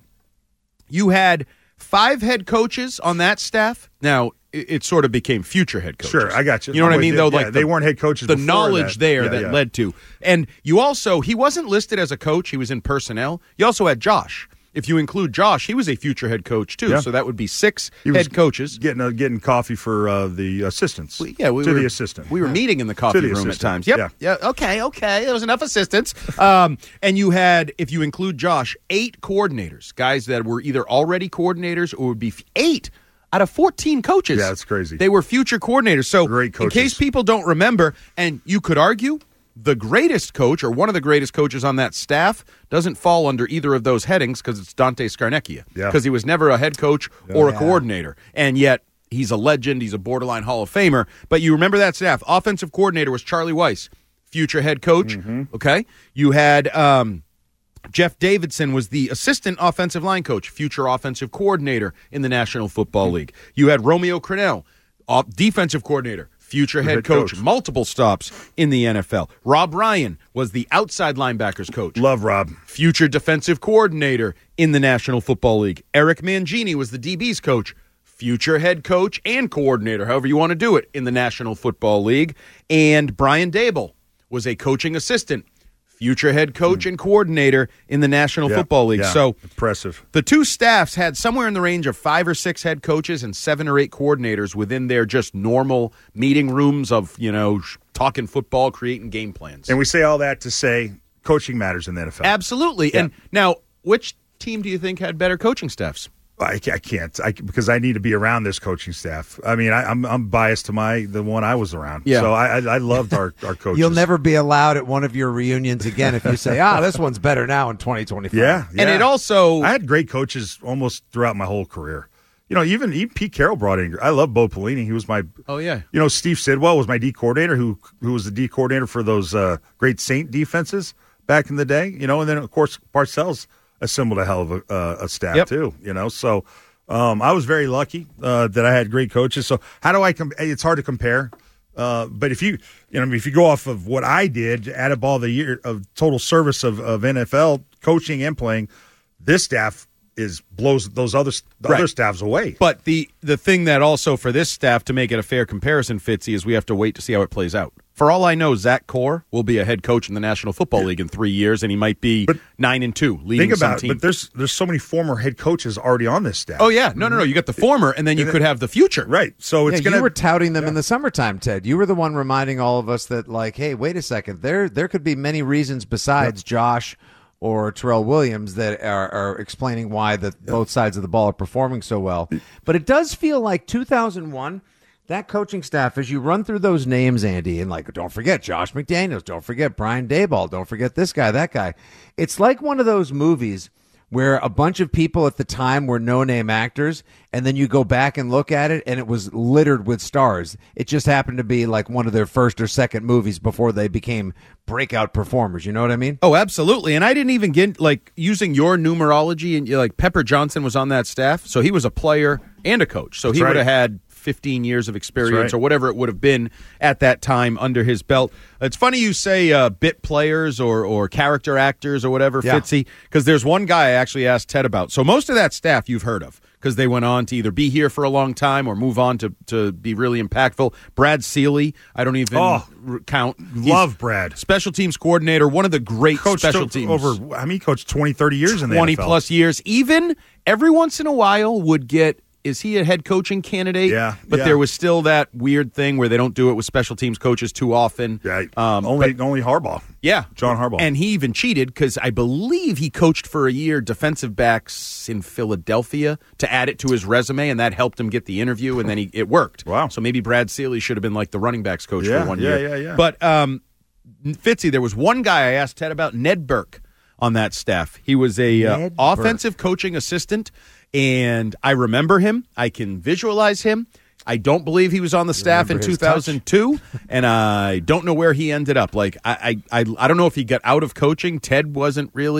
You had five head coaches on that staff. Now, it, it sort of became future head coaches. Sure, I got you. You know what I mean, They- though? yeah, Like they the- weren't head coaches The before knowledge that. there Yeah, that yeah. led to. And you also, he wasn't listed as a coach. He was in personnel. You also had Josh. If you include Josh, he was a future head coach, too. Yeah. So that would be six He was head coaches. Getting uh, getting coffee for uh, the assistants. Yeah, we to were, the assistant. We were Yeah. meeting in the coffee To the room at assistant. times. Yep. Yeah. Yeah. Okay. Okay. There was enough assistants. Um, and you had, if you include Josh, eight coordinators, guys that were either already coordinators or would be f- eight out of fourteen coaches. Yeah, that's crazy. They were future coordinators. So, Great in coaches. case people don't remember, and you could argue the greatest coach or one of the greatest coaches on that staff doesn't fall under either of those headings because it's Dante Scarnecchia. Yeah. Because he was never a head coach or a Yeah. coordinator. And yet, he's a legend. He's a borderline Hall of Famer. But you remember that staff. Offensive coordinator was Charlie Weiss, future head coach. Mm-hmm. Okay. You had um, Jeff Davidson was the assistant offensive line coach, future offensive coordinator in the National Football League. You had Romeo Crennel, off- defensive coordinator, future head, Head coach, coach. multiple stops in the N F L. Rob Ryan was the outside linebackers coach. Love Rob. Future defensive coordinator in the National Football League. Eric Mangini was the D B's coach. Future head coach and coordinator, however you want to do it, in the National Football League. And Brian Dable was a coaching assistant, future head coach and coordinator in the National Yeah, Football League. yeah, So impressive. the two staffs had somewhere in the range of five or six head coaches and seven or eight coordinators within their just normal meeting rooms of, you know, sh- talking football, creating game plans. And we say all that to say coaching matters in the N F L. Absolutely. Yeah. And now, which team do you think had better coaching staffs? I, ca- I can't I, because I need to be around this coaching staff. I mean, I, I'm I'm biased to my the one I was around. Yeah. So I I, I loved our, our coaches. You'll never be allowed at one of your reunions again if you say, ah, this one's better now in twenty twenty-five. Yeah, yeah. And it also, I had great coaches almost throughout my whole career. You know, even, even Pete Carroll brought in. I love Bo Pelini. He was my. oh, yeah. You know, Steve Sidwell was my D coordinator, who who was the D coordinator for those uh, great Saint defenses back in the day. You know, and then of course Parcells assembled a hell of a, uh, a staff Yep. too. You know, so um, I was very lucky uh, that I had great coaches. So how do I? Com- it's hard to compare. Uh, but if you, you know, if you go off of what I did, add up all the year of total service of, of N F L coaching and playing, this staff is blows those other the Right. other staffs away. But the, the thing that also for this staff, to make it a fair comparison, Fitzy, is we have to wait to see how it plays out. For all I know, Zach Core will be a head coach in the National Football League in three years, and he might be nine and two, leading Think some about it, team. but there's there's so many former head coaches already on this staff. Oh yeah, no, no, no. You got the former, and then you And could then- have the future. Right. So it's Yeah, gonna. you were touting them in the summertime, Ted. You were the one reminding all of us that, like, hey, wait a second. There, there could be many reasons besides Josh or Terrell Williams that are, are explaining why the both sides of the ball are performing so well. But it does feel like two thousand one. That coaching staff, as you run through those names, Andy, and like, don't forget Josh McDaniels, don't forget Brian Daboll, don't forget this guy, that guy. It's like one of those movies where a bunch of people at the time were no-name actors, and then you go back and look at it, and it was littered with stars. It just happened to be like one of their first or second movies before they became breakout performers. You know what I mean? Oh, absolutely. And I didn't even get, like, using your numerology, and like Pepper Johnson was on that staff, so he was a player and a coach. So That's he right. would have had fifteen years of experience right. or whatever it would have been at that time under his belt. It's funny you say uh, bit players or or character actors or whatever, Yeah. Fitzy, because there's one guy I actually asked Ted about. So most of that staff you've heard of because they went on to either be here for a long time or move on to, to be really impactful. Brad Seeley, I don't even Oh, r- count. He's love Brad. Special teams coordinator, one of the great Coached special o- teams. over. I mean, he coached twenty, thirty years in the twenty N F L. plus years. Even every once in a while would get, is he a head coaching candidate? Yeah, But yeah. there was still that weird thing where they don't do it with special teams coaches too often. Yeah, Um, only only Harbaugh. Yeah. John Harbaugh. And he even cheated because I believe he coached for a year defensive backs in Philadelphia to add it to his resume, and that helped him get the interview, and then he, it worked. Wow. So maybe Brad Seeley should have been like the running backs coach Yeah, for one yeah, year. yeah, yeah. But um, Fitzy, there was one guy I asked Ted about, Ned Burke, on that staff. He was a uh, Ned offensive coaching assistant, and I remember him. I can visualize him. I don't believe he was on the staff in remember two his touch? thousand two, and I don't know where he ended up. Like I, I, I, I don't know if he got out of coaching. Ted wasn't really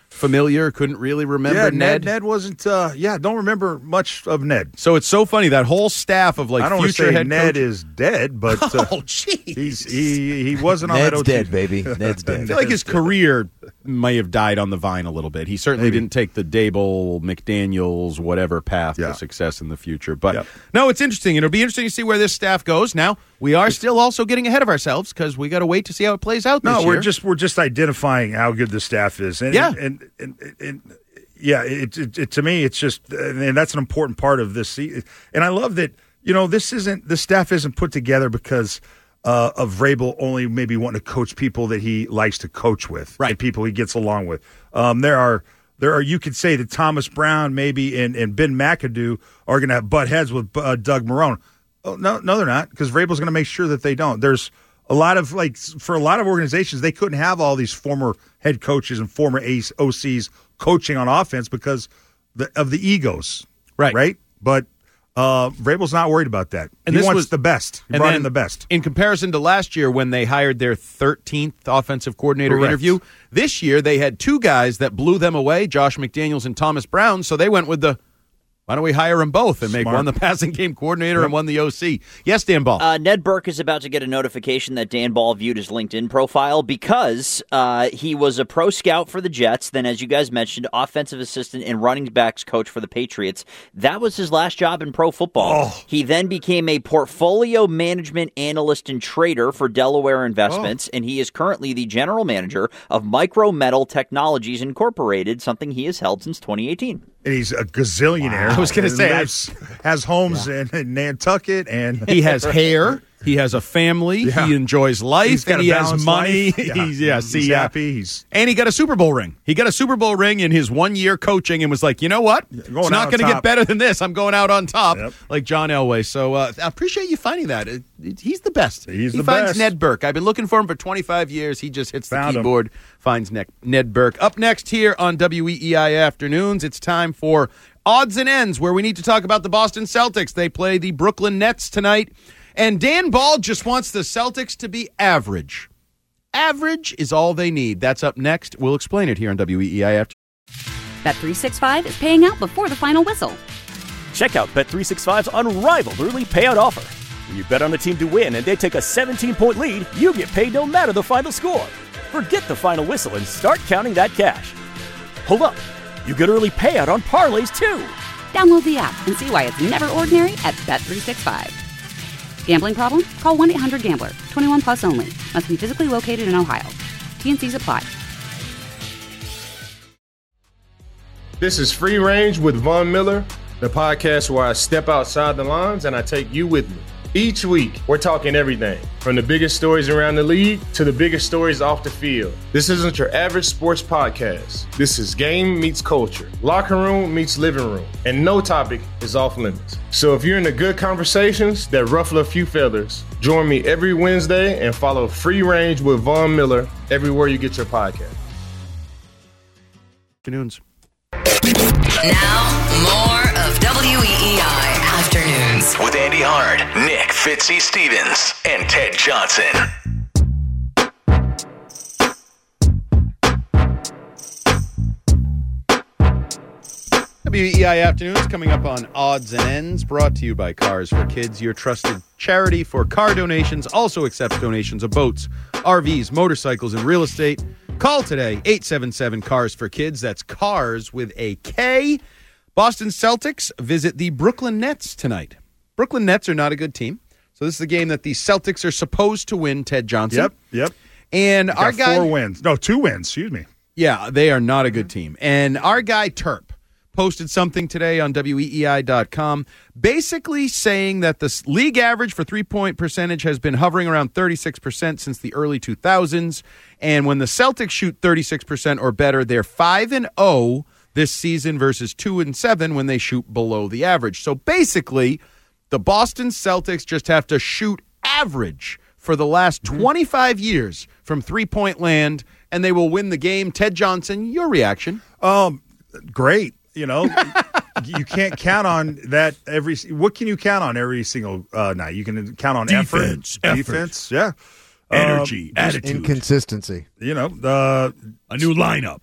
familiar. Couldn't really remember yeah, Ned. Ned. Ned wasn't. Uh, yeah, don't remember much of Ned. So it's so funny that whole staff of like I don't want to future say head Ned coach- is dead, but uh, oh, jeez, he's he he wasn't on that. Ned's O T. dead, baby. Ned's dead. I feel like his career may have died on the vine a little bit. He certainly Maybe. didn't take the Dable, McDaniels, whatever path Yeah. to success in the future. But Yep. no, it's interesting. It'll be interesting to see where this staff goes. Now, we are still also getting ahead of ourselves because we got to wait to see how it plays out this No, year. we're just we're just identifying how good the staff is. And, Yeah. and, and, and, and yeah, it, it, it to me it's just and that's an important part of this season. And I love that you know this isn't the staff isn't put together because uh, of Vrabel only maybe wanting to coach people that he likes to coach with, right? And people he gets along with. Um, there are. There are, you could say that Thomas Brown maybe and, and Ben McAdoo are going to have butt heads with uh, Doug Marrone. Oh, no, no, they're not, because Vrabel's going to make sure that they don't. There's a lot of, like, for a lot of organizations, they couldn't have all these former head coaches and former Ace O Cs coaching on offense because the, of the egos. Right. Right? But uh, Vrabel's not worried about that. And he this wants was- the best. He and brought then in the best. In comparison to last year when they hired their thirteenth offensive coordinator Correct. interview, this year they had two guys that blew them away, Josh McDaniels and Thomas Brown, so they went with the, why don't we hire them both and make Smart. one the passing game coordinator and one the O C? Yes, Dan Ball. Uh, Ned Burke is about to get a notification that Dan Ball viewed his LinkedIn profile because uh, he was a pro scout for the Jets. Then, as you guys mentioned, offensive assistant and running backs coach for the Patriots. That was his last job in pro football. Oh. He then became a portfolio management analyst and trader for Delaware Investments, Oh. and he is currently the general manager of Micro Metal Technologies Incorporated, something he has held since twenty eighteen. And he's a gazillionaire. I was gonna And say, I- lives- has homes in, in Nantucket, and He has hair. He has a family. Yeah. He enjoys life. He's got and a he has balanced money. life. Yeah. He's yeah, He's see, yeah. happy. He's And he got a Super Bowl ring. He got a Super Bowl ring in his one year coaching and was like, you know what? It's going out not on going to get top. better than this. I'm going out on top, Yep. like John Elway. So uh, I appreciate you finding that. It- it- he's the best. He's he the finds best. Ned Burke. I've been looking for him for twenty-five years. He just hits Found the him. keyboard, finds Ned, Ned Burke. Up next here on W E E I Afternoons, it's time for Odds and Ends, where we need to talk about the Boston Celtics. They play the Brooklyn Nets tonight. And Dan Ball just wants the Celtics to be average. Average is all they need. That's up next. We'll explain it here on W E E I After. Bet three sixty-five is paying out before the final whistle. Check out Bet three sixty-five's unrivaled early payout offer. When you bet on a team to win and they take a seventeen-point lead, you get paid no matter the final score. Forget the final whistle and start counting that cash. Hold up. You get early payout on parlays, too. Download the app and see why it's never ordinary at Bet three sixty-five. Gambling problem? Call one eight hundred gambler. twenty-one plus only. Must be physically located in Ohio. T N Cs apply. This is Free Range with Von Miller, the podcast where I step outside the lines and I take you with me. Each week, we're talking everything from the biggest stories around the league to the biggest stories off the field. This isn't your average sports podcast. This is game meets culture, locker room meets living room, and no topic is off limits. So if you're into good conversations that ruffle a few feathers, join me every Wednesday and follow Free Range with Von Miller everywhere you get your podcast. Afternoons. Now, more of W E E I Afternoons. With Andy Hart, Nick Fitzy Stevens, and Ted Johnson. W E E I Afternoons coming up on Odds and Ends, brought to you by Cars for Kids, your trusted charity for car donations. Also accepts donations of boats, R Vs, motorcycles, and real estate. Call today, eight seven seven, CARS for Kids. That's CARS with a K. Boston Celtics visit the Brooklyn Nets tonight. Brooklyn Nets are not a good team. So this is the game that the Celtics are supposed to win, Ted Johnson. Yep, yep. And Got our guy... four wins. No, two wins, excuse me. Yeah, they are not a good team. And our guy Terp posted something today on W E E I dot com basically saying that the league average for three-point percentage has been hovering around thirty-six percent since the early two thousands. And when the Celtics shoot thirty-six percent or better, they're five and oh this season versus two and seven when they shoot below the average. So basically, the Boston Celtics just have to shoot average for the last twenty-five years from three-point land, and they will win the game. Ted Johnson, your reaction? Um, great. You know, you can't count on that every. What can you count on every single uh, night? You can count on Defense, effort, effort. defense, yeah, Energy, Um, attitude. Inconsistency. You know, uh, A new lineup.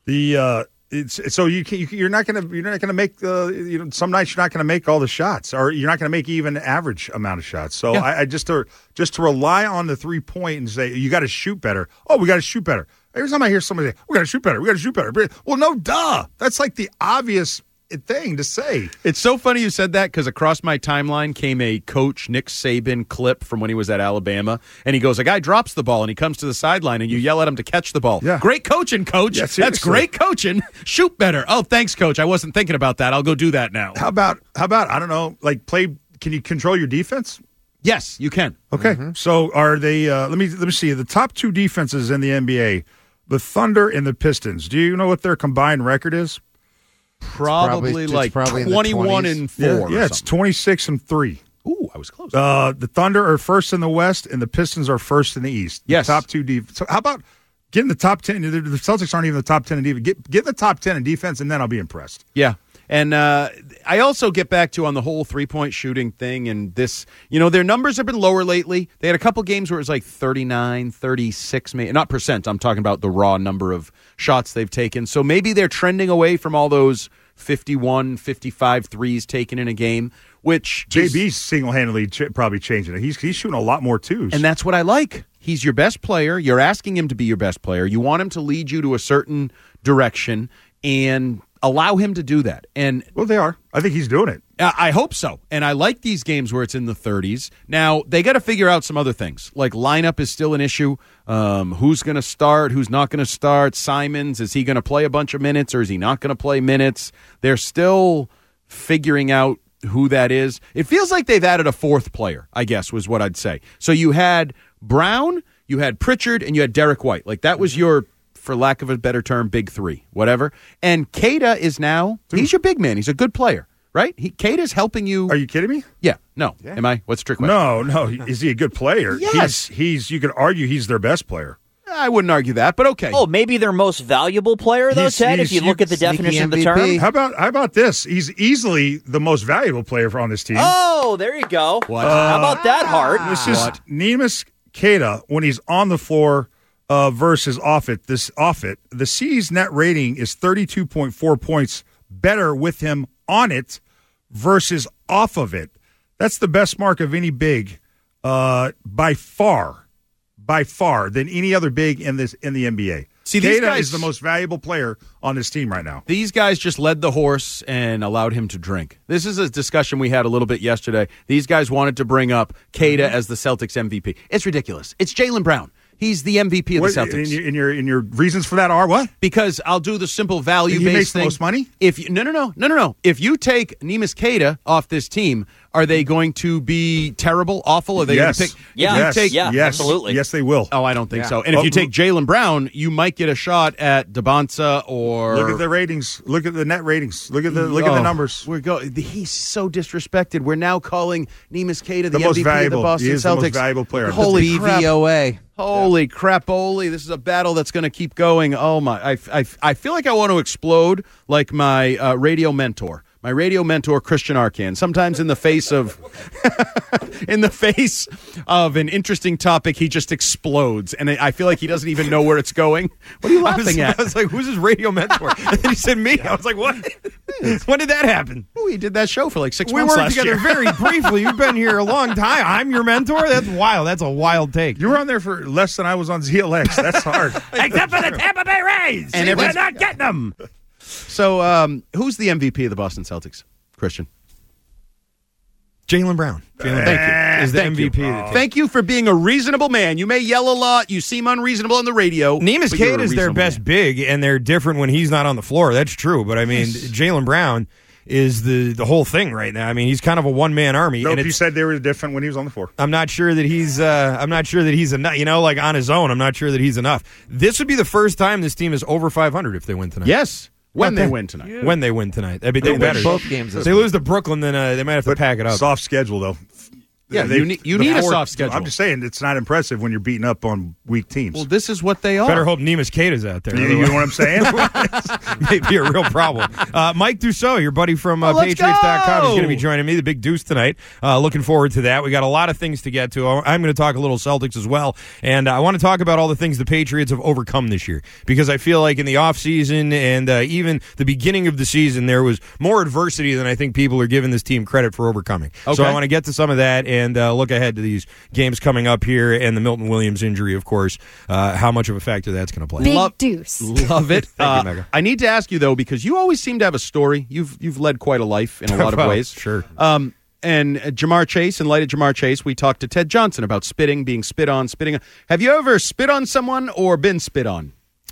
The uh, it's so you can, you're not going to you're not going to make the you know some nights you're not going to make all the shots, or you're not going to make even average amount of shots. So Yeah. I, I just to just to rely on the three point and say you got to shoot better. Oh, we got to shoot better. Every time I hear somebody say we got to shoot better, we got to shoot better. Well, no, duh. That's like the obvious thing to say. It's so funny you said that because across my timeline came a Coach Nick Saban clip from when he was at Alabama, and he goes, a guy drops the ball and he comes to the sideline and you yell at him to catch the ball. Yeah. Great coaching, Coach. Yeah, That's seriously. great coaching. Shoot better. Oh, thanks, Coach. I wasn't thinking about that. I'll go do that now. How about how about I don't know, like play? Can you control your defense? Yes, you can. Okay, so are they? Uh, let me let me see the top two defenses in the N B A, the Thunder and the Pistons. Do you know what their combined record is? Probably, probably- it's like probably in the twenty-one twenties. and four. Yeah, or yeah it's something. twenty-six and three. Ooh, I was close. Uh, the Thunder are first in the West, and the Pistons are first in the East. The Yes. top two defense. So how about getting the top ten? The the Celtics aren't even the top ten in defense. Get get the top ten in defense, and then I'll be impressed. Yeah. And uh, I also get back to on the whole three-point shooting thing and this, you know, their numbers have been lower lately. They had a couple games where it was like thirty-nine, thirty-six, maybe, not percent. I'm talking about the raw number of shots they've taken. So maybe they're trending away from all those fifty-one, fifty-five threes taken in a game, which J is- B's single-handedly ch- probably changing it. He's he's shooting a lot more twos. And that's what I like. He's your best player. You're asking him to be your best player. You want him to lead you to a certain direction and allow him to do that. And well, they are. I think he's doing it. I I hope so. And I like these games where it's in the thirties. Now, they got to figure out some other things. Like lineup is still an issue. Um, who's going to start? Who's not going to start? Simons, is he going to play a bunch of minutes or is he not going to play minutes? They're still figuring out who that is. It feels like they've added a fourth player, I guess, was what I'd say. So you had Brown, you had Pritchard, and you had Derek White. Like that was your, for lack of a better term, big three, whatever. And Keita is now, he's your big man. He's a good player, right? He, Keita's helping you. Are you kidding me? Yeah. No. Am I? What's the trick question? No, no. Is he a good player? Yes. He's, he's you could argue he's their best player. I wouldn't argue that, but okay. Oh, maybe their most valuable player, though, He's- Ted, if he's- you look at the sneaky definition of the M V P. term. How about how about this? He's easily the most valuable player for on this team. Oh, there you go. What? How about that, Hart? This is Neemias Queta when he's on the floor uh, versus off it. This off it. The C's net rating is thirty-two point four points better with him on it versus off of it. That's the best mark of any big uh, by far, by far than any other big in this in the N B A. See, these Queta guys- is the most valuable player on this team right now. These guys just led the horse and allowed him to drink. This is a discussion we had a little bit yesterday. These guys wanted to bring up Keita Mm-hmm. as the Celtics M V P. It's ridiculous. It's Jaylen Brown. He's the M V P of What, the and, Celtics. your, and, your, and your reasons for that are what? Because I'll do the simple value He based makes the thing. most money? If you, no, no, no, no, no, no. If you take Neemias Queta off this team, are they going to be terrible, awful? Are they Yes. going to pick? Yeah. if you yes. take, yeah, yes. absolutely. Yes, they will. Oh, I don't think Yeah. so. And if Oh, you take Jaylen Brown, you might get a shot at DeBonsa or Look at the ratings. Look at the net ratings. Look at the look at the Oh, numbers. We're go. He's so disrespected. We're now calling Neemias Queta the, The most M V P valuable. of the Boston He is the Celtics. most valuable player. Holy B crap! V O A. Holy crapoli! This is a battle that's going to keep going. Oh my! I, I, I feel like I want to explode like my uh, radio mentor. My radio mentor, Christian Arcan. Sometimes in the face of, in the face of an interesting topic, he just explodes, and I I feel like he doesn't even know where it's going. What are you I was, laughing at? I was like, "Who's his radio mentor?" And then he said, "Me." I was like, "What? When did that happen?" We did that show for like six We months worked last together year. very briefly. You've been here a long time. I'm your mentor. That's wild. That's a wild take. You were on there for less than I was on Z L X. That's hard. Except for the Tampa Bay Rays, And and we're every- not getting them. So, um, who's the M V P of the Boston Celtics? Christian. Jaylen Brown. Jaylen Thank Brown you. is the Thank M V you. P of the team. Thank you for being a reasonable man. You may yell a lot. You seem unreasonable on the radio. Neemias but you're a Queta is their reasonable best man. big, and they're different when he's not on the floor. That's true. But I mean, Jaylen Brown is the the whole thing right now. I mean, he's kind of a one man army. Nope, and you it's, said they were different when he was on the floor. I'm not sure that he's. Uh, I'm not sure that he's enough. You know, like on his own, I'm not sure that he's enough. This would be the first time this team is over five hundred if they win tonight. Yes, when Not they that- win tonight. When they win tonight, that'd be They they win better. both games If this they week. lose to Brooklyn, then uh, they might have to pack it up. Soft schedule though. Yeah, They- you need, you the need a four- soft schedule. I'm just saying, it's not impressive when you're beating up on weak teams. Well, this is what they are. Better hope Nemus Cata's out there. You, you know what I'm saying? Maybe a real problem. Uh, Mike Dussault, your buddy from uh, Oh, let's Patriots dot com, is go! going to be joining me, the big Deuce tonight. Uh, looking forward to that. We got a lot of things to get to. I'm going to talk a little Celtics as well, and I want to talk about all the things the Patriots have overcome this year, because I feel like in the offseason and uh, even the beginning of the season, there was more adversity than I think people are giving this team credit for overcoming. Okay. So I want to get to some of that and uh, look ahead to these games coming up here, and the Milton Williams injury, of course, uh, how much of a factor that's going to play. Big Love- Deuce. Love it. Thank you, Uh, Mega. I need to ask you, though, because you always seem to have a story. You've you've led quite a life in a lot of Well, ways. sure. Um, and uh, Jamar Chase, in light of Jamar Chase, we talked to Ted Johnson about spitting, being spit on, spitting on. Have you ever spit on someone or been spit on?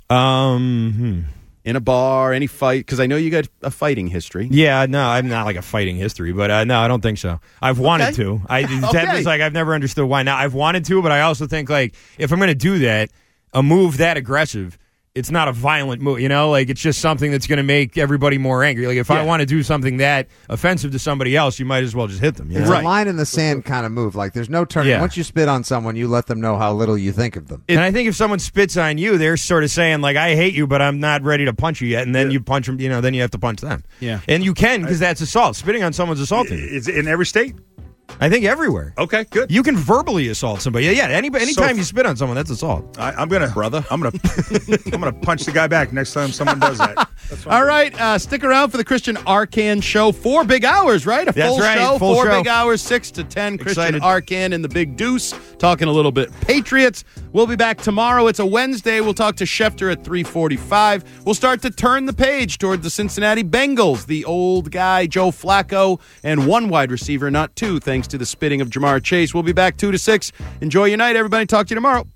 Um, hmm. In a bar, any fight? Because I know you got a fighting history. Yeah, no, I'm not like a fighting history, but uh, no, I don't think so. I've wanted Okay. to. I Okay. that was like I've never understood why. Now I've wanted to, but I also think like if I'm going to do that, a move that aggressive, it's not a violent move, you know? Like it's just something that's going to make everybody more angry. Like if I Yeah. want to do something that offensive to somebody else, you might as well just hit them. You It's know? a line in the sand kind of move. Like there's no turning. Yeah. Once you spit on someone, you let them know how little you think of them. And I think if someone spits on you, they're sort of saying like, "I hate you, but I'm not ready to punch you yet." And then you punch them, you know. Then you have to punch them. Yeah. and you can because that's assault. Spitting on someone's assaulting. you. Is it in every state? I think everywhere. Okay, good. You can verbally assault somebody. Yeah, yeah. Anybody, anytime So- you spit on someone, that's assault. I, I'm gonna, Brother. I'm gonna, I'm gonna punch the guy back next time someone does that. That's what I'm All right, uh, stick around for the Christian Arcan show. Four big hours, right? A That's full right, show, full four show. big hours, six to ten. Christian Excited. Arcan and the Big Deuce talking a little bit Patriots. We'll be back tomorrow. It's a Wednesday. We'll talk to Schefter at three forty-five. We'll start to turn the page toward the Cincinnati Bengals. The old guy, Joe Flacco, and one wide receiver, not two, thanks to the spitting of Jamar Chase. We'll be back two to six. Enjoy your night, everybody. Talk to you tomorrow.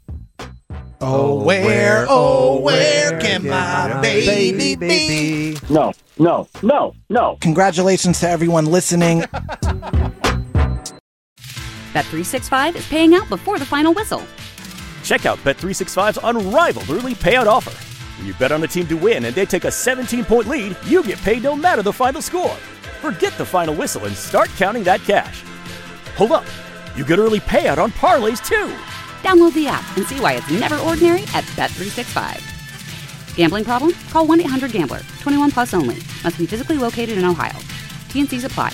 Oh, where, oh, where can my baby be? No, no, no, no. Congratulations to everyone listening. Bet three sixty-five is paying out before the final whistle. Check out Bet three sixty-five's unrivaled early payout offer. When you bet on a team to win and they take a seventeen-point lead, you get paid no matter the final score. Forget the final whistle and start counting that cash. Hold up. You get early payout on parlays, too. Download the app and see why it's never ordinary at Bet three sixty-five. Gambling problem? Call one eight hundred gambler. twenty-one plus only. Must be physically located in Ohio. T and Cs apply.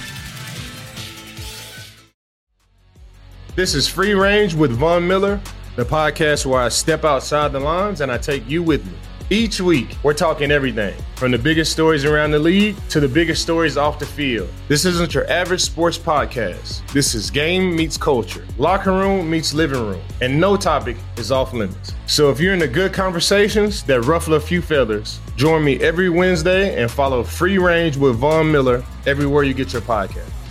This is Free Range with Von Miller, the podcast where I step outside the lines and I take you with me. Each week, we're talking everything from the biggest stories around the league to the biggest stories off the field. This isn't your average sports podcast. This is game meets culture, locker room meets living room, and no topic is off limits. So if you're into good conversations that ruffle a few feathers, join me every Wednesday and follow Free Range with Von Miller everywhere you get your podcast.